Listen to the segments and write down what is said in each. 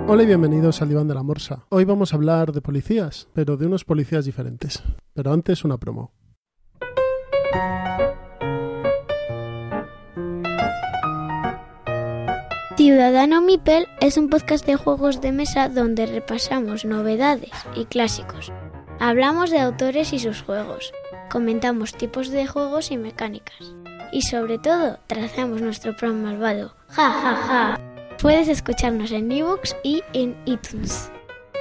Hola y bienvenidos al Diván de la Morsa. Hoy vamos a hablar de policías, pero de unos policías diferentes. Pero antes una promo. Ciudadano Mipel es un podcast de juegos de mesa donde repasamos novedades y clásicos. Hablamos de autores y sus juegos, comentamos tipos de juegos y mecánicas. Y sobre todo, trazamos nuestro plan malvado. ¡Ja, ja, ja! Puedes escucharnos en iVoox y en iTunes.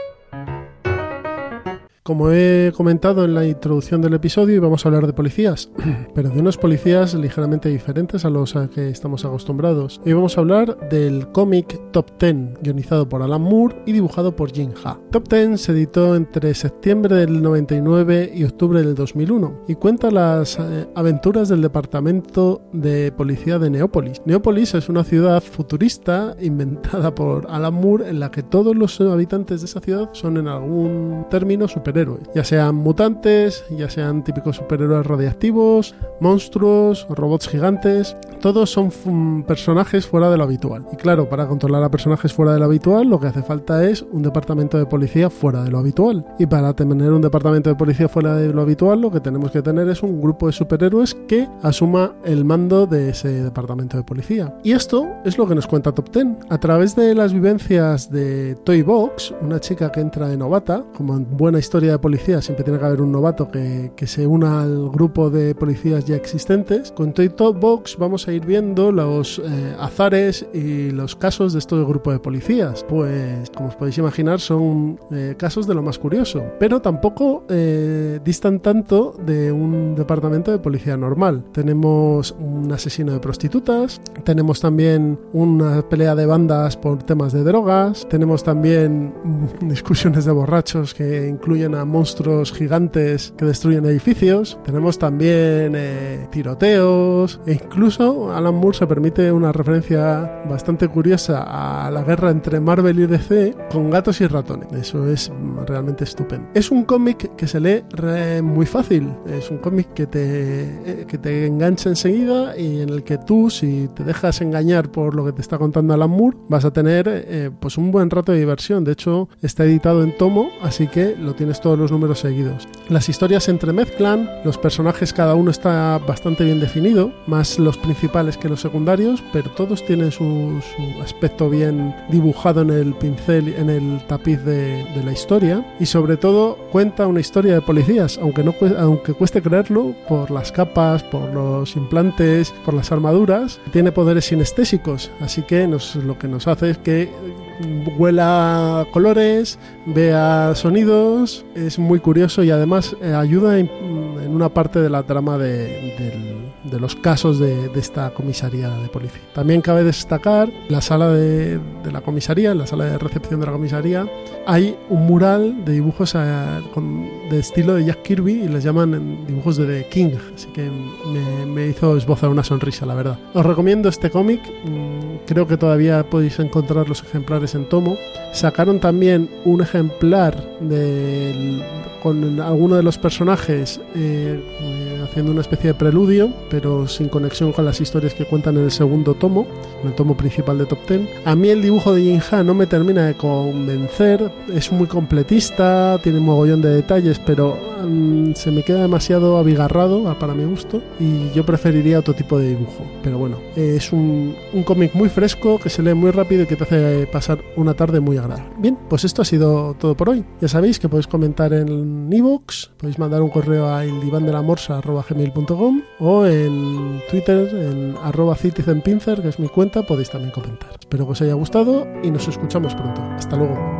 Como he comentado en la introducción del episodio, vamos a hablar de policías, pero de unos policías ligeramente diferentes a los a que estamos acostumbrados. Hoy vamos a hablar del cómic Top Ten, guionizado por Alan Moore y dibujado por Jim Ha. Top Ten se editó entre septiembre del 99 y octubre del 2001 y cuenta las aventuras del departamento de policía de Neópolis. Neópolis es una ciudad futurista inventada por Alan Moore en la que todos los habitantes de esa ciudad son en algún término superhéroes, ya sean mutantes, ya sean típicos superhéroes radiactivos, monstruos, robots gigantes. Todos son personajes fuera de lo habitual. Y claro, para controlar a personajes fuera de lo habitual, lo que hace falta es un departamento de policía fuera de lo habitual. Y para tener un departamento de policía fuera de lo habitual, lo que tenemos que tener es un grupo de superhéroes que asuma el mando de ese departamento de policía. Y esto es lo que nos cuenta Top Ten. A través de las vivencias de Toy Box, una chica que entra de novata, como en buena historia de policía siempre tiene que haber un novato que se una al grupo de policías ya existentes. Con Toy Box vamos a ir viendo los azares y los casos de este grupo de policías. Pues como os podéis imaginar son casos de lo más curioso, pero tampoco distan tanto de un departamento de policía normal. Tenemos un asesino de prostitutas, tenemos también una pelea de bandas por temas de drogas, tenemos también discusiones de borrachos que incluyen a monstruos gigantes que destruyen edificios, tenemos también tiroteos e incluso Alan Moore se permite una referencia bastante curiosa a la guerra entre Marvel y DC con gatos y ratones. Eso es realmente estupendo. Es un cómic que se lee muy fácil, es un cómic que te engancha enseguida y en el que tú, si te dejas engañar por lo que te está contando Alan Moore, vas a tener pues un buen rato de diversión. De hecho, está editado en tomo, así que lo tienes todos los números seguidos. Las historias se entremezclan, los personajes cada uno está bastante bien definido, más los principales que los secundarios, pero todos tienen su aspecto bien dibujado en el pincel, en el tapiz de la historia, y sobre todo cuenta una historia de policías, aunque cueste creerlo, por las capas, por los implantes, por las armaduras. Tiene poderes sinestésicos, así que lo que nos hace es que huela colores, vea sonidos, es muy curioso y además ayuda en una parte de la trama de los casos de esta comisaría de policía. También cabe destacar la sala de la comisaría, en la sala de recepción de la comisaría, hay un mural de dibujos de estilo de Jack Kirby y les llaman dibujos de The King, así que me hizo esbozar una sonrisa, la verdad. Os recomiendo este cómic, creo que todavía podéis encontrar los ejemplares en tomo. Sacaron también un ejemplar con alguno de los personajes haciendo una especie de preludio, pero sin conexión con las historias que cuentan en el segundo tomo, en el tomo principal de Top Ten. A mí el dibujo de Jim Ha no me termina de convencer, es muy completista, tiene un mogollón de detalles, pero se me queda demasiado abigarrado para mi gusto y yo preferiría otro tipo de dibujo. Pero bueno, es un cómic muy fresco que se lee muy rápido y que te hace pasar una tarde muy agradable. Bien, pues esto ha sido todo por hoy. Ya sabéis que podéis comentar en iVoox, podéis mandar un correo a eldivandelamorsa@gmail.com o en Twitter en @citizenpincer, que es mi cuenta, podéis también comentar. Espero que os haya gustado y nos escuchamos pronto. Hasta luego.